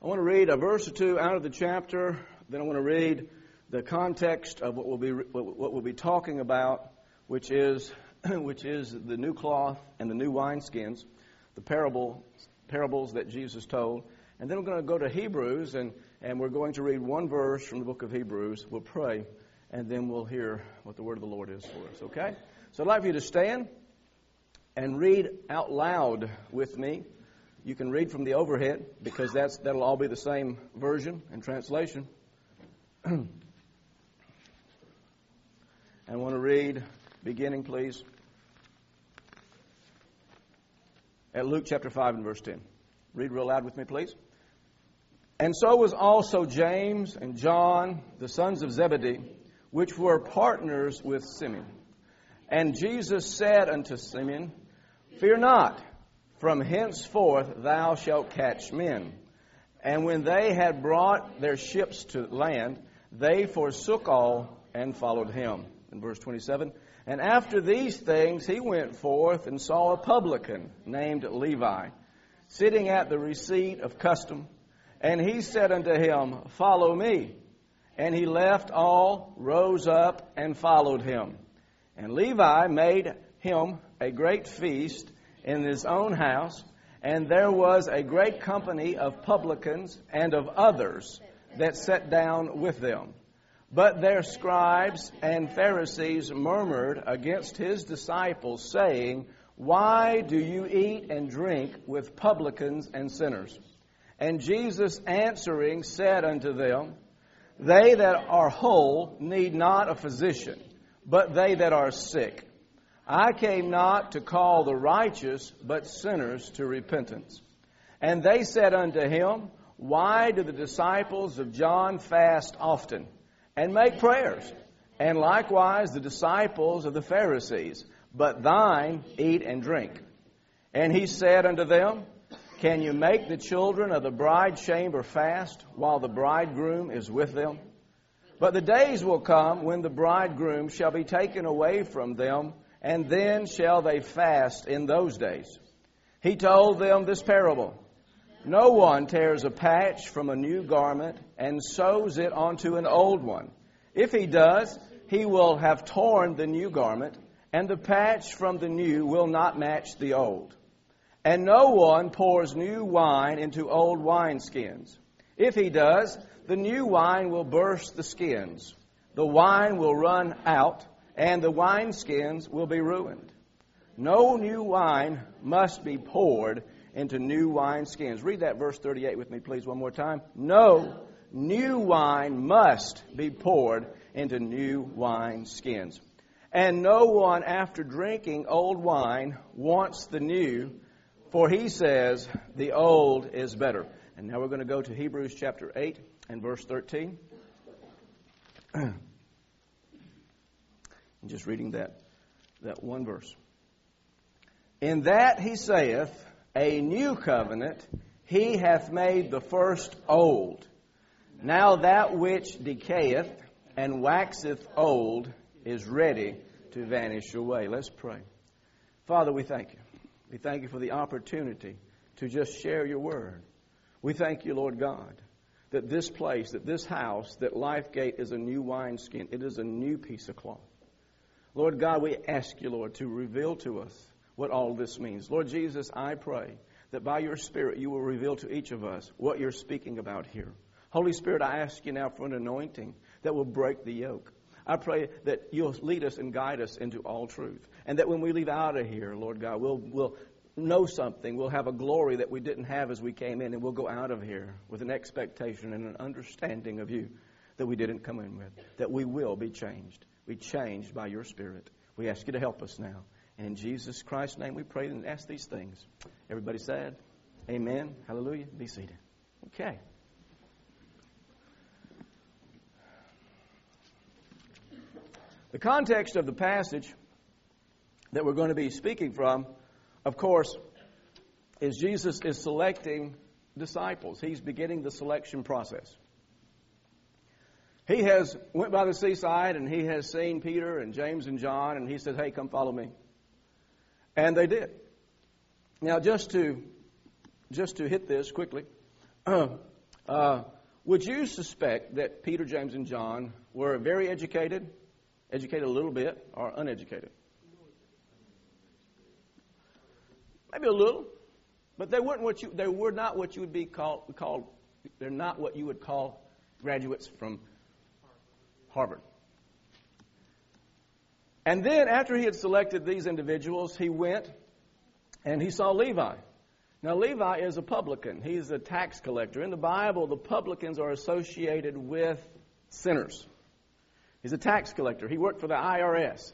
I want to read a verse or two out of the chapter. Then I want to read the context of what we'll be talking about, which is the new cloth and the new wineskins, the parables that Jesus told. And then we're going to go to Hebrews, and we're going to read one verse from the book of Hebrews. We'll pray, and then we'll hear what the word of the Lord is for us, okay? So I'd like for you to stand and read out loud with me. You can read from the overhead, because that'll all be the same version and translation. And I want to read, beginning, please, at Luke chapter 5 and verse 10. Read real loud with me, please. And so was also James and John, the sons of Zebedee, which were partners with Simeon. And Jesus said unto Simeon, Fear not, from henceforth thou shalt catch men. And when they had brought their ships to land, they forsook all and followed him. In verse 27, and after these things he went forth and saw a publican named Levi, sitting at the receipt of custom. And he said unto him, Follow me. And he left all, rose up, and followed him. And Levi made him a great feast in his own house, and there was a great company of publicans and of others that sat down with them. But their scribes and Pharisees murmured against his disciples, saying, Why do you eat and drink with publicans and sinners? And Jesus answering said unto them, They that are whole need not a physician, but they that are sick. I came not to call the righteous, but sinners to repentance. And they said unto him, Why do the disciples of John fast often, and make prayers? And likewise the disciples of the Pharisees, but thine eat and drink. And he said unto them, Can you make the children of the bride chamber fast, while the bridegroom is with them? But the days will come when the bridegroom shall be taken away from them, and then shall they fast in those days. He told them this parable. No one tears a patch from a new garment and sews it onto an old one. If he does, he will have torn the new garment, and the patch from the new will not match the old. And no one pours new wine into old wineskins. If he does, the new wine will burst the skins. The wine will run out, and the wineskins will be ruined. No new wine must be poured into new wineskins. Read that verse 38 with me, please, one more time. No new wine must be poured into new wineskins. And no one, after drinking old wine, wants the new, for he says, the old is better. And now we're going to go to Hebrews chapter 8 and verse 13. I'm just reading that one verse. In that he saith, a new covenant he hath made the first old. Now that which decayeth and waxeth old is ready to vanish away. Let's pray. Father, we thank you. We thank you for the opportunity to just share your word. We thank you, Lord God, that this place, that this house, that Lifegate is a new wineskin. It is a new piece of cloth. Lord God, we ask you, Lord, to reveal to us what all this means. Lord Jesus, I pray that by your Spirit you will reveal to each of us what you're speaking about here. Holy Spirit, I ask you now for an anointing that will break the yoke. I pray that you'll lead us and guide us into all truth. And that when we leave out of here, Lord God, we'll know something. We'll have a glory that we didn't have as we came in. And we'll go out of here with an expectation and an understanding of you that we didn't come in with. That we will be changed. Be changed by your Spirit. We ask you to help us now. And in Jesus Christ's name we pray and ask these things. Everybody said, amen. Hallelujah. Be seated. Okay. The context of the passage that we're going to be speaking from, of course, is Jesus is selecting disciples. He's beginning the selection process. He has went by the seaside and he has seen Peter and James and John, and he said, hey, come follow me. And they did. Now, just to hit this quickly, would you suspect that Peter, James, and John were very educated, educated a little bit, or uneducated? Maybe a little, but they were not what you would be called. They're not what you would call graduates from Harvard. And then after he had selected these individuals, he went and he saw Levi. Now, Levi is a publican. He's a tax collector. In the Bible, the publicans are associated with sinners. He's a tax collector. He worked for the IRS.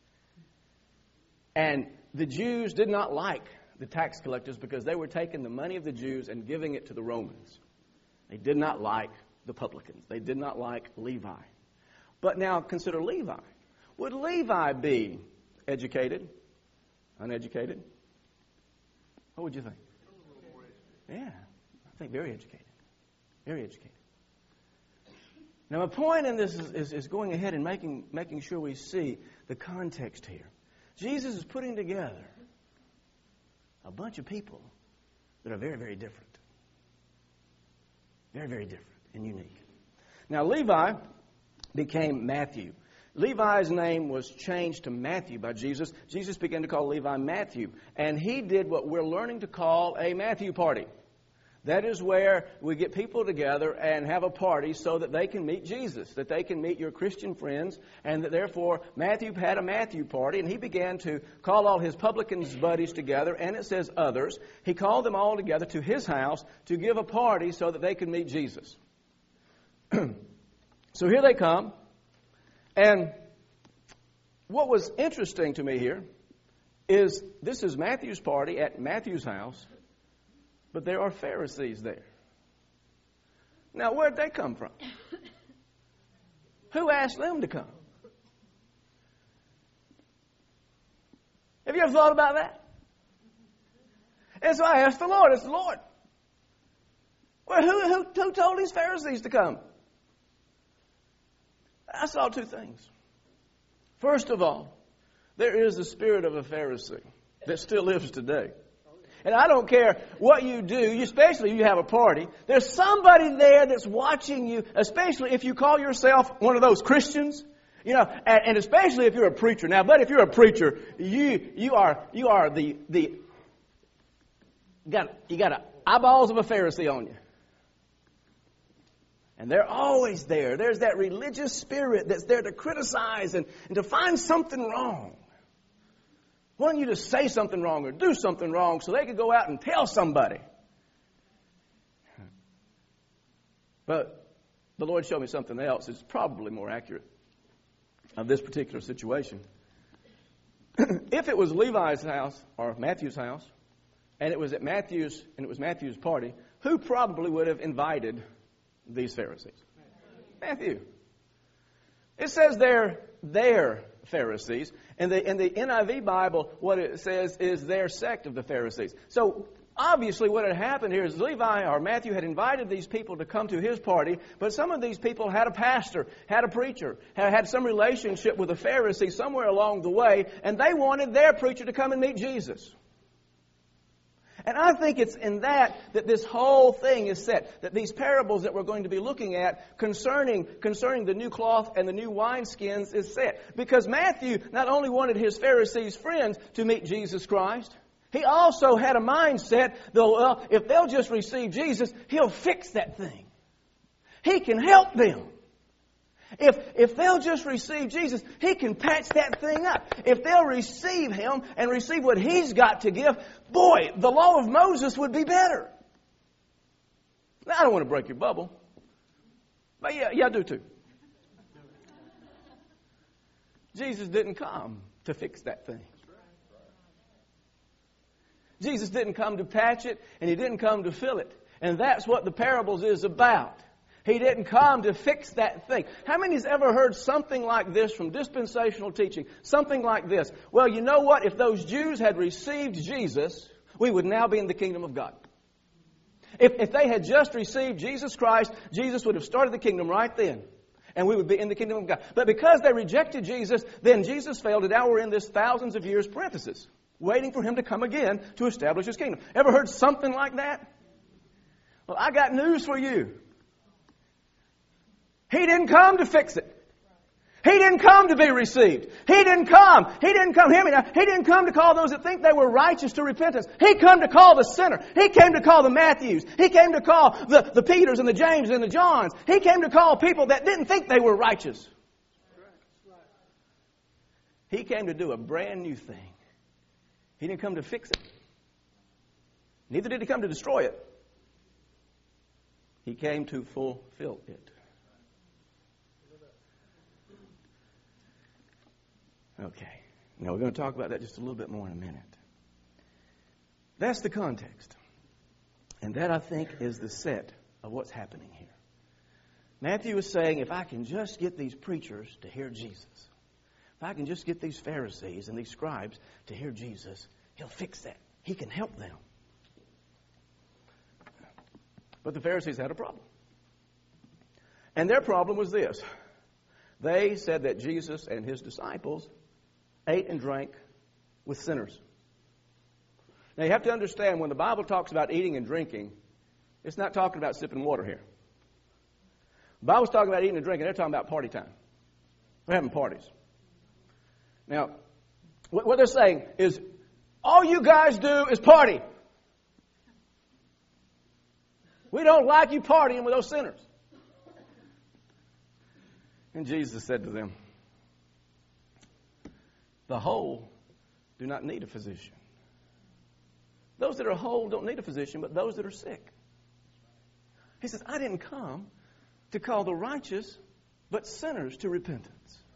And the Jews did not like the tax collectors because they were taking the money of the Jews and giving it to the Romans. They did not like the publicans. They did not like Levi. But now consider Levi. Would Levi be educated? Uneducated? What would you think? Yeah, I think very educated. Very educated. Now, my point in this is going ahead and making sure we see the context here. Jesus is putting together a bunch of people that are very, very different. Very, very different and unique. Now, Levi became Matthew. Levi's name was changed to Matthew by Jesus. Jesus began to call Levi Matthew. And he did what we're learning to call a Matthew party. That is where we get people together and have a party so that they can meet Jesus, that they can meet your Christian friends, and that therefore Matthew had a Matthew party, and he began to call all his publicans buddies together, and it says others. He called them all together to his house to give a party so that they could meet Jesus. So here they come, and what was interesting to me here is this is Matthew's party at Matthew's house, but there are Pharisees there. Now, where'd they come from? Who asked them to come? Have you ever thought about that? And so I asked the Lord. I said, Lord, well, who told these Pharisees to come? I saw two things. First of all, there is the spirit of a Pharisee that still lives today. And I don't care what you do, especially if you have a party, there's somebody there that's watching you, especially if you call yourself one of those Christians, you know, and especially if you're a preacher. Now, but if you're a preacher, you got eyeballs of a Pharisee on you. And they're always there. There's that religious spirit that's there to criticize and to find something wrong. Wanting you to say something wrong or do something wrong so they could go out and tell somebody. But the Lord showed me something else that's probably more accurate of this particular situation. If it was Levi's house or Matthew's house, and it was Matthew's party, who probably would have invited these Pharisees? Matthew. It says they're Pharisees. In the NIV Bible, what it says is their sect of the Pharisees. So obviously what had happened here is Levi or Matthew had invited these people to come to his party, but some of these people had a pastor, had a preacher, had some relationship with a Pharisee somewhere along the way, and they wanted their preacher to come and meet Jesus. And I think it's in that this whole thing is set. That these parables that we're going to be looking at concerning the new cloth and the new wineskins is set. Because Matthew not only wanted his Pharisees' friends to meet Jesus Christ, he also had a mindset that if they'll just receive Jesus, he'll fix that thing. He can help them. If they'll just receive Jesus, he can patch that thing up. If they'll receive him and receive what he's got to give, boy, the law of Moses would be better. Now, I don't want to break your bubble, but yeah, I do too. Jesus didn't come to fix that thing. Jesus didn't come to patch it, and he didn't come to fill it. And that's what the parables is about. He didn't come to fix that thing. How many has ever heard something like this from dispensational teaching? Something like this. Well, you know what? If those Jews had received Jesus, we would now be in the kingdom of God. If they had just received Jesus Christ, Jesus would have started the kingdom right then. And we would be in the kingdom of God. But because they rejected Jesus, then Jesus failed, and now we're in this thousands of years parenthesis, waiting for him to come again to establish his kingdom. Ever heard something like that? Well, I got news for you. He didn't come to fix it. He didn't come to be received. He didn't come, hear me now, He didn't come to call those that think they were righteous to repentance. He came to call the sinner. He came to call the Matthews. He came to call the Peters and the James and the Johns. He came to call people that didn't think they were righteous. He came to do a brand new thing. He didn't come to fix it. Neither did He come to destroy it. He came to fulfill it. Okay. Now we're going to talk about that just a little bit more in a minute. That's the context. And that, I think, is the set of what's happening here. Matthew is saying, if I can just get these preachers to hear Jesus, if I can just get these Pharisees and these scribes to hear Jesus, He'll fix that. He can help them. But the Pharisees had a problem. And their problem was this. They said that Jesus and His disciples ate and drank with sinners. Now you have to understand, when the Bible talks about eating and drinking, it's not talking about sipping water here. The Bible's talking about eating and drinking. They're talking about party time. They're having parties. Now, what they're saying is, all you guys do is party. We don't like you partying with those sinners. And Jesus said to them, the whole do not need a physician. Those that are whole don't need a physician, but those that are sick. He says, I didn't come to call the righteous, but sinners to repentance.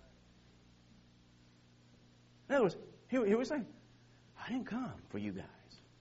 In other words, here we're saying, I didn't come for you guys.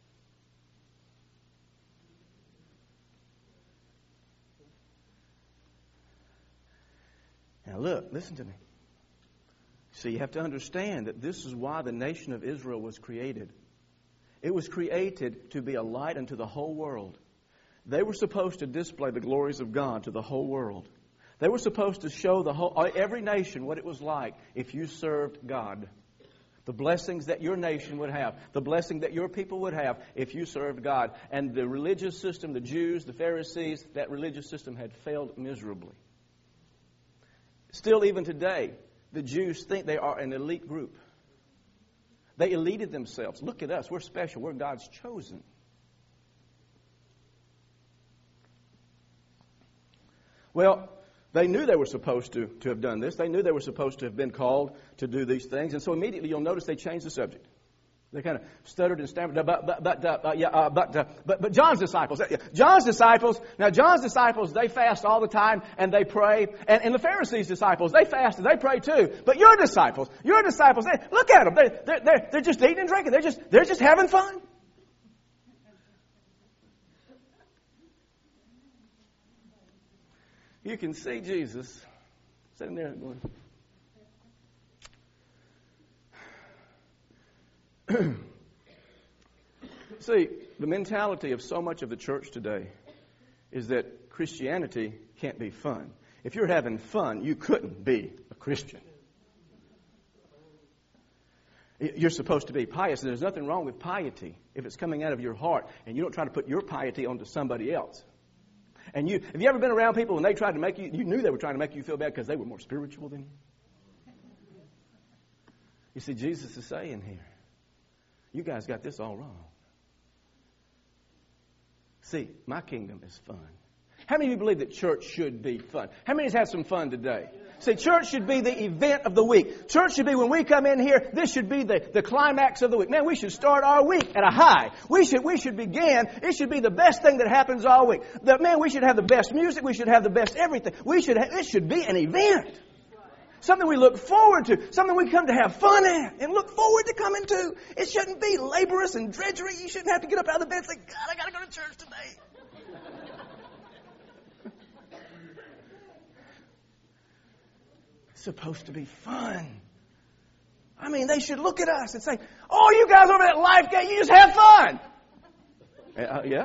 Now look, listen to me. So you have to understand that this is why the nation of Israel was created. It was created to be a light unto the whole world. They were supposed to display the glories of God to the whole world. They were supposed to show every nation what it was like if you served God. The blessings that your nation would have. The blessing that your people would have if you served God. And the religious system, the Jews, the Pharisees, that religious system had failed miserably. Still, even today, the Jews think they are an elite group. They eluded themselves. Look at us. We're special. We're God's chosen. Well, they knew they were supposed to have done this. They knew they were supposed to have been called to do these things. And so immediately you'll notice they changed the subject. They kind of stuttered and stammered. But John's disciples. John's disciples, they fast all the time and they pray. And the Pharisees' disciples, they fast and they pray too. But your disciples, look at them. They're just eating and drinking. They're just having fun. You can see Jesus sitting there going, see, the mentality of so much of the church today is that Christianity can't be fun. If you're having fun, you couldn't be a Christian. You're supposed to be pious, and there's nothing wrong with piety if it's coming out of your heart, and you don't try to put your piety onto somebody else. And have you ever been around people and they tried to make you knew they were trying to make you feel bad because they were more spiritual than you? You see, Jesus is saying here, you guys got this all wrong. See, my kingdom is fun. How many of you believe that church should be fun? How many has had some fun today? See, church should be the event of the week. Church should be, when we come in here, this should be the climax of the week. Man, we should start our week at a high. We should begin. It should be the best thing that happens all week. We should have the best music. We should have the best everything. It should be an event. Something we look forward to. Something we come to have fun at and look forward to coming to. It shouldn't be laborious and drudgery. You shouldn't have to get up out of the bed and say, God, I got to go to church today. It's supposed to be fun. I mean, they should look at us and say, oh, you guys over at LifeGate, you just have fun. Yeah?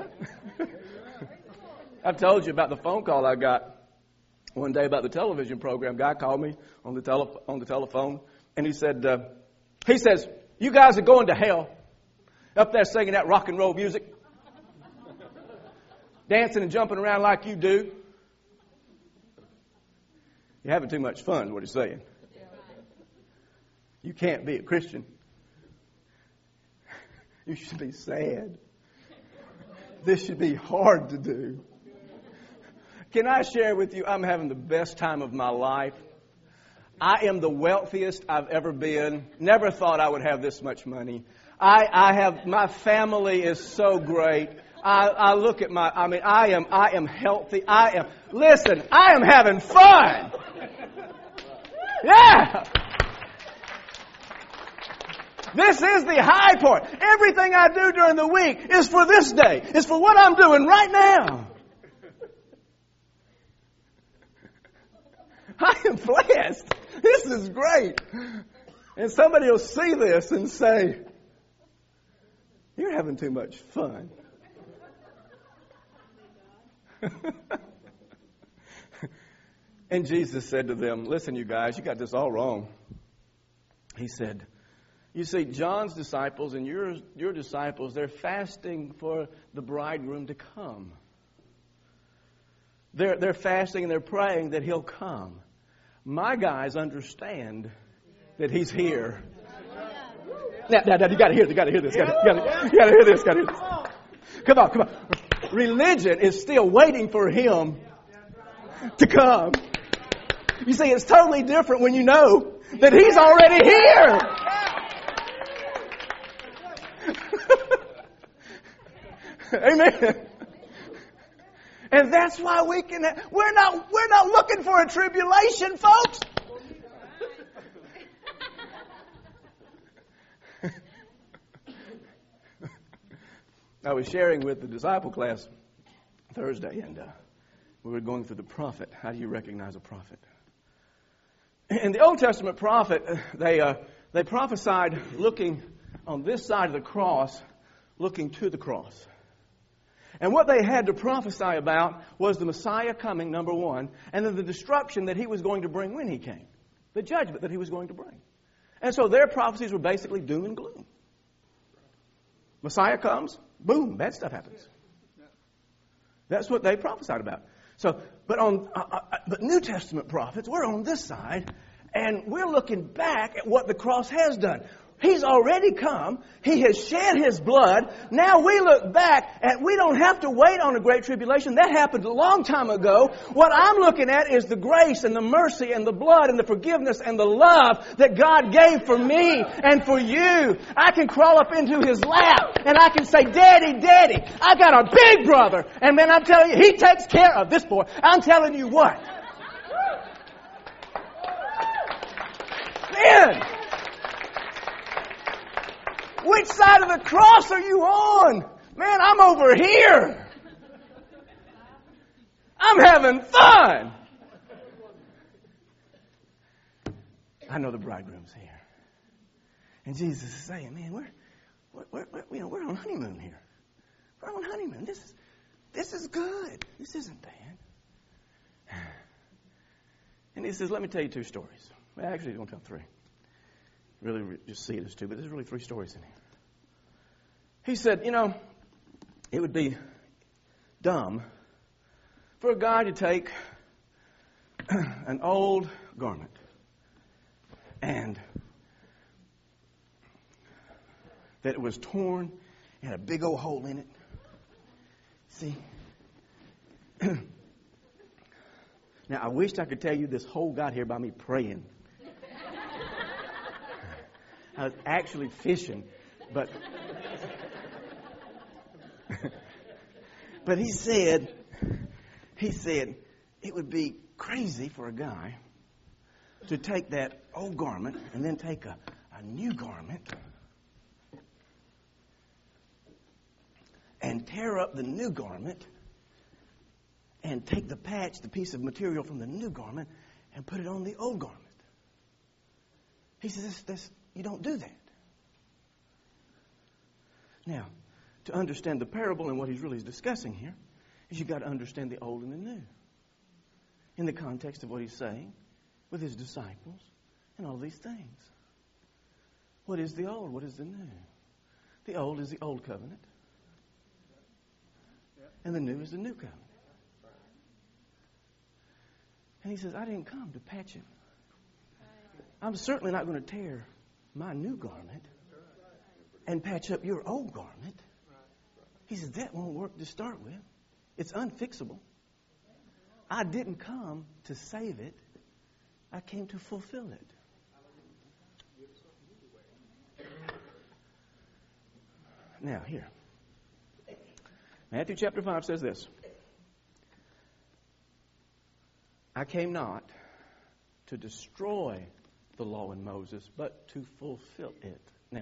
I've told you about the phone call I got one day about the television program. Guy called me on the telephone, and he says, you guys are going to hell up there singing that rock and roll music. dancing and jumping around like you do. You're having too much fun, is what he's saying. You can't be a Christian. You should be sad. This should be hard to do. Can I share with you, I'm having the best time of my life. I am the wealthiest I've ever been. Never thought I would have this much money. My family is so great. I look at I am healthy. Listen, I am having fun. Yeah. This is the high point. Everything I do during the week is for this day. It's for what I'm doing right now. I am blessed. This is great. And somebody will see this and say, you're having too much fun. And Jesus said to them, listen, you guys, you got this all wrong. He said, you see, John's disciples and your disciples, they're fasting for the bridegroom to come. They're fasting and they're praying that he'll come. My guys understand that he's here. Now, you got to hear this. You got to hear this. Come on. Religion is still waiting for him to come. You see, it's totally different when you know that he's already here. Amen. And that's why we're not looking for a tribulation, folks. I was sharing with the disciple class Thursday, and we were going through the prophet. How do you recognize a prophet? In the Old Testament prophet, they prophesied looking on this side of the cross, looking to the cross. And what they had to prophesy about was the Messiah coming, number one, and then the destruction that he was going to bring when he came. The judgment that he was going to bring. And so their prophecies were basically doom and gloom. Messiah comes, boom, bad stuff happens. That's what they prophesied about. So, but New Testament prophets, we're on this side, and we're looking back at what the cross has done. He's already come. He has shed his blood. Now we look back and we don't have to wait on a great tribulation. That happened a long time ago. What I'm looking at is the grace and the mercy and the blood and the forgiveness and the love that God gave for me and for you. I can crawl up into his lap and I can say, Daddy, Daddy, I got a big brother. And man, I'm telling you, he takes care of this boy. I'm telling you what. Man. Which side of the cross are you on? Man, I'm over here. I'm having fun. I know the bridegroom's here. And Jesus is saying, man, we're on honeymoon here. We're on honeymoon. This is good. This isn't bad. And he says, let me tell you two stories. Well, actually, he's going to tell three. Really just see it as two, but there's really three stories in here. He said, it would be dumb for a guy to take an old garment and that it was torn, had a big old hole in it. See? Now, I wished I could tell you this hole got here by me praying. I was actually fishing, but he said it would be crazy for a guy to take that old garment and then take a new garment and tear up the new garment and take the patch, the piece of material from the new garment, and put it on the old garment. He says, you don't do that. Now, to understand the parable and what he's really discussing here, is you've got to understand the old and the new. In the context of what he's saying with his disciples and all these things. What is the old? What is the new? The old is the old covenant. And the new is the new covenant. And he says, I didn't come to patch it. I'm certainly not going to tear my new garment and patch up your old garment. He says, that won't work to start with. It's unfixable. I didn't come to save it. I came to fulfill it. Now, here. Matthew chapter 5 says this. I came not to destroy the law in Moses, but to fulfill it. Now,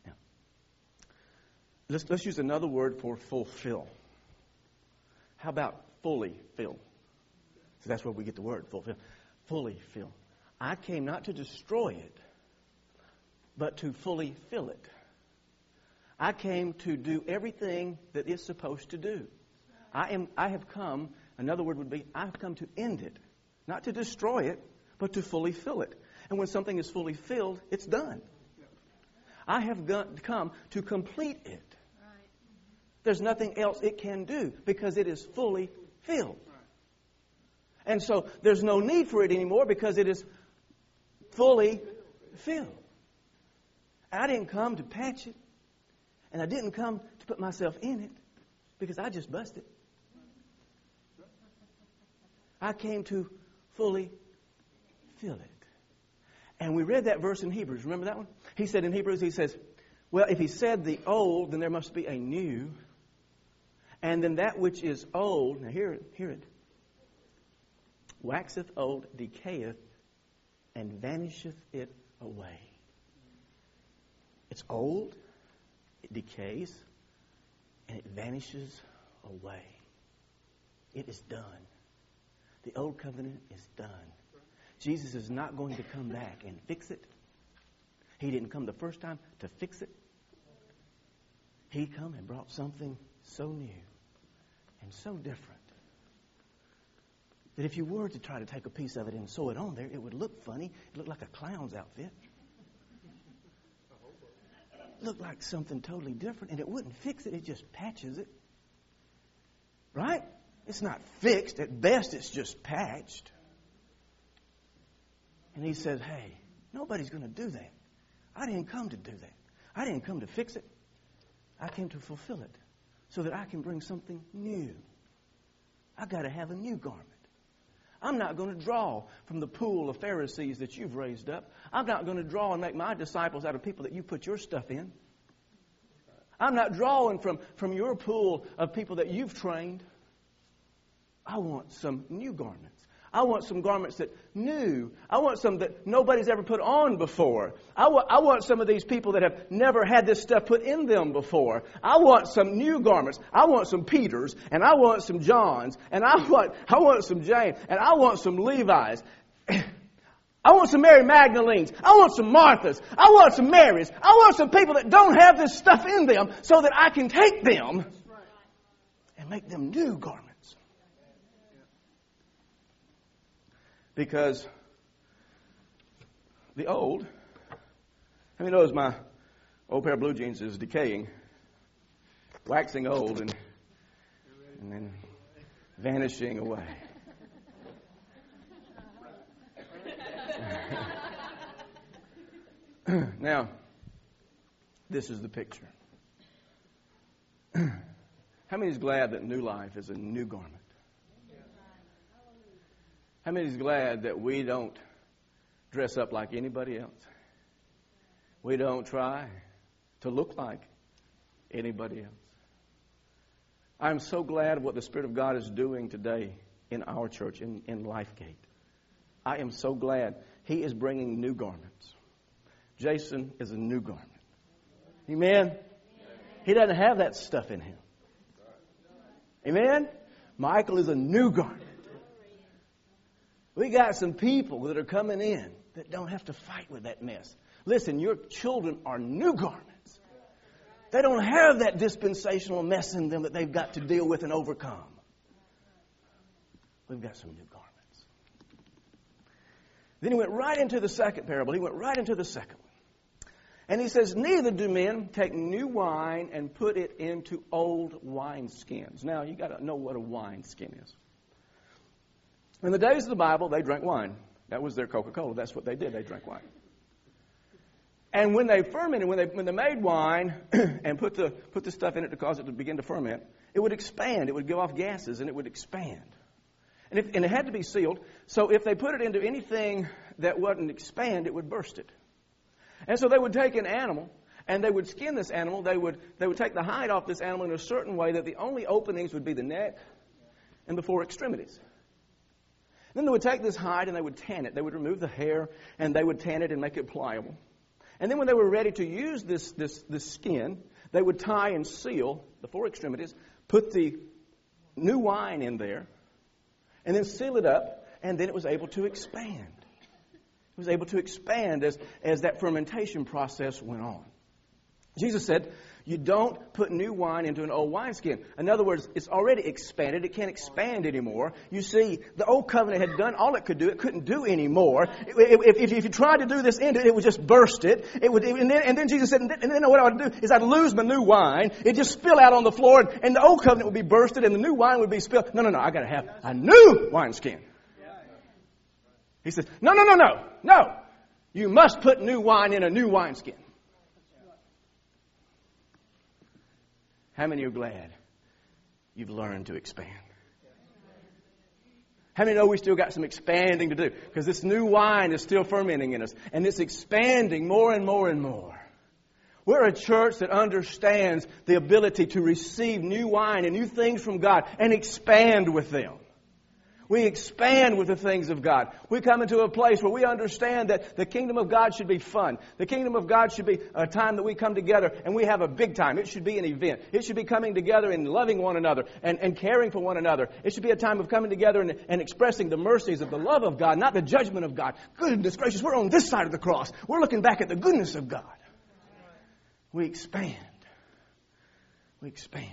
let's use another word for fulfill. How about fully fill? So that's where we get the word fulfill. Fully fill. I came not to destroy it, but to fully fill it. I came to do everything that it's supposed to do. I have come, another word would be, I've come to end it. Not to destroy it, but to fully fill it. And when something is fully filled, it's done. I have come to complete it. There's nothing else it can do because it is fully filled. And so there's no need for it anymore because it is fully filled. I didn't come to patch it. And I didn't come to put myself in it because I just busted. I came to fully fill it. And we read that verse in Hebrews. Remember that one? He said in Hebrews, he says, well, if he said the old, then there must be a new. And then that which is old, now hear it. Waxeth old, decayeth, and vanisheth it away. It's old. It decays, and it vanishes away. It is done. The old covenant is done. Jesus is not going to come back and fix it. He didn't come the first time to fix it. He come and brought something so new and so different that if you were to try to take a piece of it and sew it on there, it would look funny. It looked like a clown's outfit. Look like something totally different, and it wouldn't fix it. It just patches it. Right? It's not fixed. At best, it's just patched. And he says, hey, nobody's going to do that. I didn't come to do that. I didn't come to fix it. I came to fulfill it so that I can bring something new. I got to have a new garment. I'm not going to draw from the pool of Pharisees that you've raised up. I'm not going to draw and make my disciples out of people that you put your stuff in. I'm not drawing from your pool of people that you've trained. I want some new garments. I want some garments that new. I want some that nobody's ever put on before. I want some of these people that have never had this stuff put in them before. I want some new garments. I want some Peters, and I want some Johns, and I want some James, and I want some Levi's. I want some Mary Magdalenes. I want some Marthas. I want some Marys. I want some people that don't have this stuff in them so that I can take them and make them new garments. Because the old, how many knows my old pair of blue jeans is decaying, waxing old, and then vanishing away. Now, this is the picture. How many is glad that new life is a new garment? How many is glad that we don't dress up like anybody else? We don't try to look like anybody else. I'm so glad of what the Spirit of God is doing today in our church, in Lifegate. I am so glad He is bringing new garments. Jason is a new garment. Amen? He doesn't have that stuff in him. Amen? Michael is a new garment. We got some people that are coming in that don't have to fight with that mess. Listen, your children are new garments. They don't have that dispensational mess in them that they've got to deal with and overcome. We've got some new garments. Then he went right into the second parable. He went right into the second one. And he says, neither do men take new wine and put it into old wineskins. Now, you got to know what a wineskin is. In the days of the Bible, they drank wine. That was their Coca-Cola. That's what they did. They drank wine. And when they fermented, when they made wine and put the stuff in it to cause it to begin to ferment, it would expand. It would give off gases, and it would expand. And it had to be sealed. So if they put it into anything that wouldn't expand, it would burst it. And so they would take an animal, and they would skin this animal. They would take the hide off this animal in a certain way that the only openings would be the neck and the four extremities. Then they would take this hide and they would tan it. They would remove the hair, and they would tan it and make it pliable. And then when they were ready to use this skin, they would tie and seal the four extremities, put the new wine in there, and then seal it up, and then it was able to expand. It was able to expand as that fermentation process went on. Jesus said, you don't put new wine into an old wineskin. In other words, it's already expanded. It can't expand anymore. You see, the old covenant had done all it could do. It couldn't do anymore. If you tried to do this into it, it would just burst it. And then Jesus said, and then what I would do is I'd lose my new wine. It'd just spill out on the floor, and the old covenant would be bursted, and the new wine would be spilled. No, I got to have a new wineskin. He says, no. You must put new wine in a new wineskin. How many are glad you've learned to expand? How many know we still got some expanding to do? Because this new wine is still fermenting in us. And it's expanding more and more and more. We're a church that understands the ability to receive new wine and new things from God and expand with them. We expand with the things of God. We come into a place where we understand that the kingdom of God should be fun. The kingdom of God should be a time that we come together and we have a big time. It should be an event. It should be coming together and loving one another and caring for one another. It should be a time of coming together and expressing the mercies of the love of God, not the judgment of God. Goodness gracious, we're on this side of the cross. We're looking back at the goodness of God. We expand. We expand.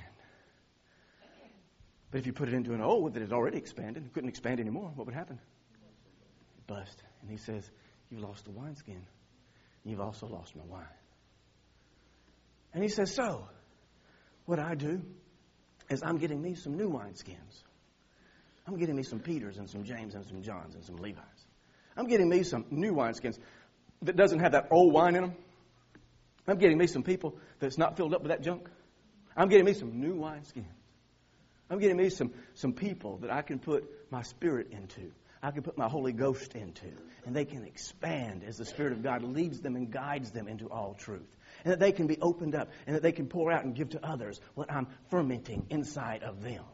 But if you put it into an old that had already expanded, it couldn't expand anymore, what would happen? It bust. And he says, you've lost the wineskin. You've also lost my wine. And he says, so, what I do is I'm getting me some new wineskins. I'm getting me some Peters and some James and some Johns and some Levi's. I'm getting me some new wineskins that doesn't have that old wine in them. I'm getting me some people that's not filled up with that junk. I'm getting me some new wineskins. I'm getting me some people that I can put my Spirit into. I can put my Holy Ghost into. And they can expand as the Spirit of God leads them and guides them into all truth. And that they can be opened up. And that they can pour out and give to others what I'm fermenting inside of them.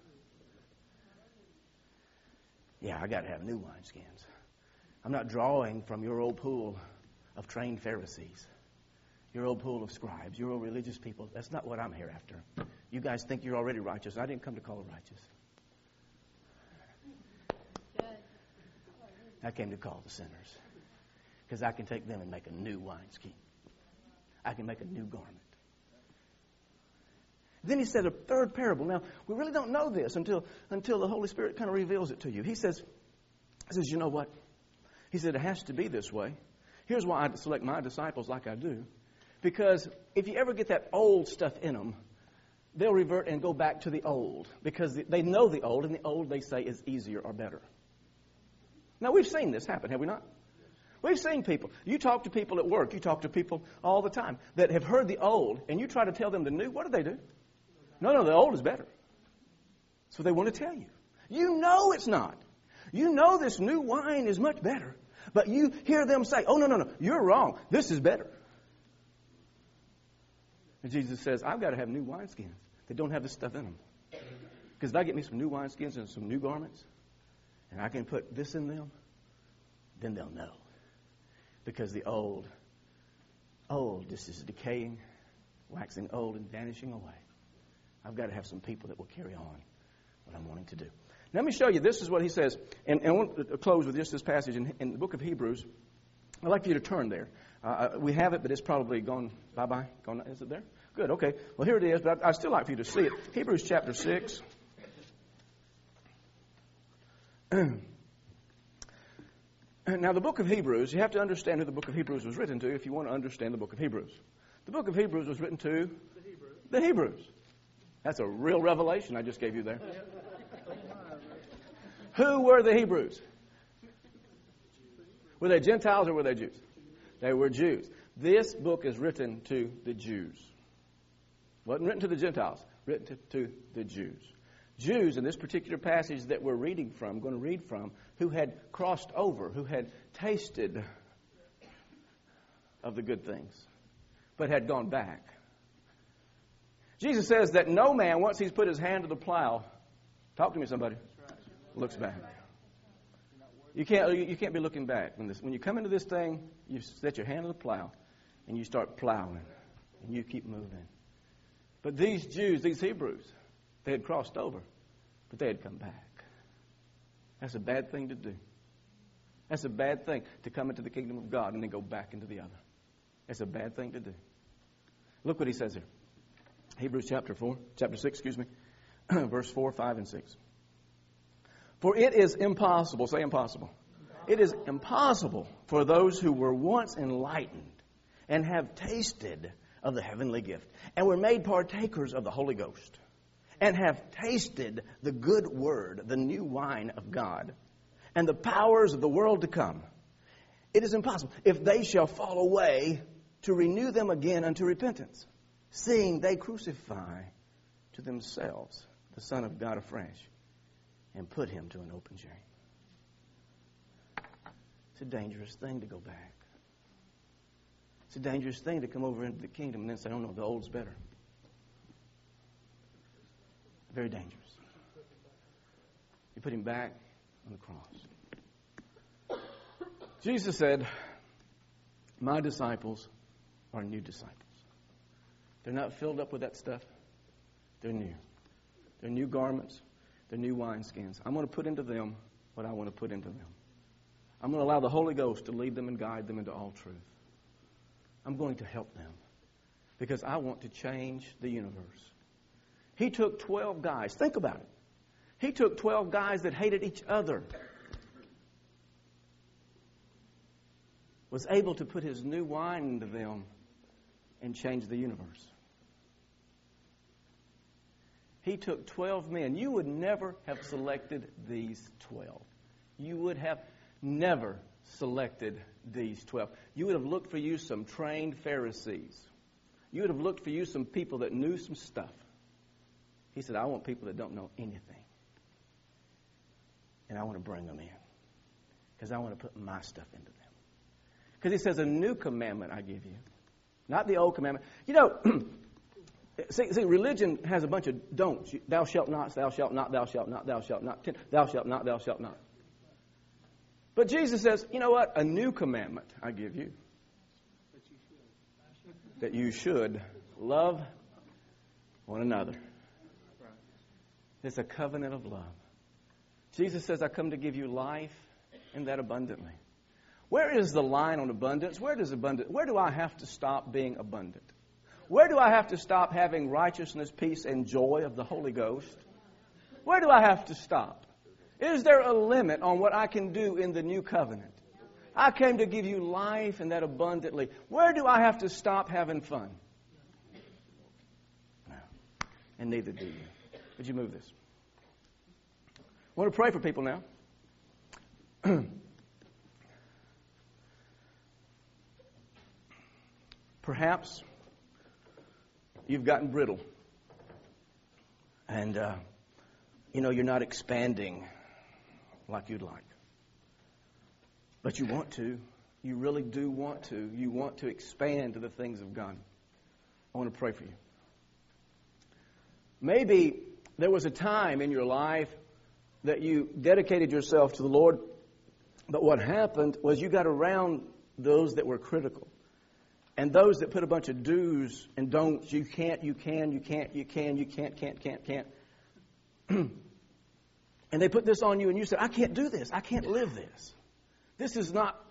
Yeah, I got to have new wineskins. I'm not drawing from your old pool of trained Pharisees. Your old pool of scribes, your old religious people. That's not what I'm here after. You guys think you're already righteous. I didn't come to call righteous. I came to call the sinners. Because I can take them and make a new wineskin. I can make a new garment. Then he said a third parable. Now, we really don't know this until the Holy Spirit kind of reveals it to you. He says, you know what? He said, it has to be this way. Here's why I select my disciples like I do. Because if you ever get that old stuff in them, they'll revert and go back to the old. Because they know the old, and the old, they say, is easier or better. Now, we've seen this happen, have we not? We've seen people. You talk to people at work. You talk to people all the time that have heard the old, and you try to tell them the new. What do? No, the old is better. That's what they want to tell you. You know it's not. You know this new wine is much better. But you hear them say, oh, no, you're wrong. This is better. And Jesus says, I've got to have new wineskins that don't have this stuff in them. Because if I get me some new wineskins and some new garments, and I can put this in them, then they'll know. Because the old, this is decaying, waxing old and vanishing away. I've got to have some people that will carry on what I'm wanting to do. Let me show you. This is what he says. And I want to close with just this passage in the book of Hebrews. I'd like for you to turn there. We have it, but it's probably gone bye-bye. Is it there? Good, okay. Well, here it is, but I'd still like for you to see it. Hebrews chapter 6. Now, the book of Hebrews, you have to understand who the book of Hebrews was written to if you want to understand the book of Hebrews. The book of Hebrews was written to the Hebrews. That's a real revelation I just gave you there. Who were the Hebrews? Were they Gentiles or were they Jews? They were Jews. This book is written to the Jews. Wasn't written to the Gentiles, written to the Jews. Jews, in this particular passage that we're reading from, going to read from, who had crossed over, who had tasted of the good things, but had gone back. Jesus says that no man, once he's put his hand to the plow, talk to me somebody, looks back. You can't be looking back. When you come into this thing, you set your hand to the plow, and you start plowing, and you keep moving. But these Jews, these Hebrews, they had crossed over, but they had come back. That's a bad thing to do. That's a bad thing to come into the kingdom of God and then go back into the other. That's a bad thing to do. Look what he says here. Hebrews chapter 6, verse 4, 5, and 6. For it is impossible, say impossible. It is impossible for those who were once enlightened and have tasted of the heavenly gift and were made partakers of the Holy Ghost and have tasted the good word, the new wine of God, and the powers of the world to come. It is impossible, if they shall fall away, to renew them again unto repentance, seeing they crucify to themselves the Son of God afresh and put him to an open shame. It's a dangerous thing to go back. It's a dangerous thing to come over into the kingdom and then say, oh no, the old's better. Very dangerous. You put him back on the cross. Jesus said, my disciples are new disciples. They're not filled up with that stuff. They're new. They're new garments. They're new wineskins. I'm going to put into them what I want to put into them. I'm going to allow the Holy Ghost to lead them and guide them into all truth. I'm going to help them because I want to change the universe. He took 12 guys. Think about it. He took 12 guys that hated each other. Was able to put his new wine into them and change the universe. He took 12 men. You would never have selected these 12. You would have never selected these 12. You would have looked for you some trained Pharisees. You would have looked for you some people that knew some stuff. He said, I want people that don't know anything. And I want to bring them in. Because I want to put my stuff into them. Because he says, a new commandment I give you. Not the old commandment. You know, see, religion has a bunch of don'ts. Thou shalt not, thou shalt not, thou shalt not, thou shalt not, thou shalt not, thou shalt not. But Jesus says, you know what? A new commandment I give you. That you should love one another. It's a covenant of love. Jesus says, I come to give you life and that abundantly. Where is the line on abundance? Where do I have to stop being abundant? Where do I have to stop having righteousness, peace, and joy of the Holy Ghost? Where do I have to stop? Is there a limit on what I can do in the new covenant? I came to give you life and that abundantly. Where do I have to stop having fun? No. And neither do you. Would you move this? I want to pray for people now. Perhaps you've gotten brittle. And, you're not expanding like you'd like. But you want to. You really do want to. You want to expand to the things of God. I want to pray for you. Maybe there was a time in your life that you dedicated yourself to the Lord, but what happened was you got around those that were critical. And those that put a bunch of do's and don'ts, you can't. And they put this on you and you said, I can't do this. I can't live this. This is not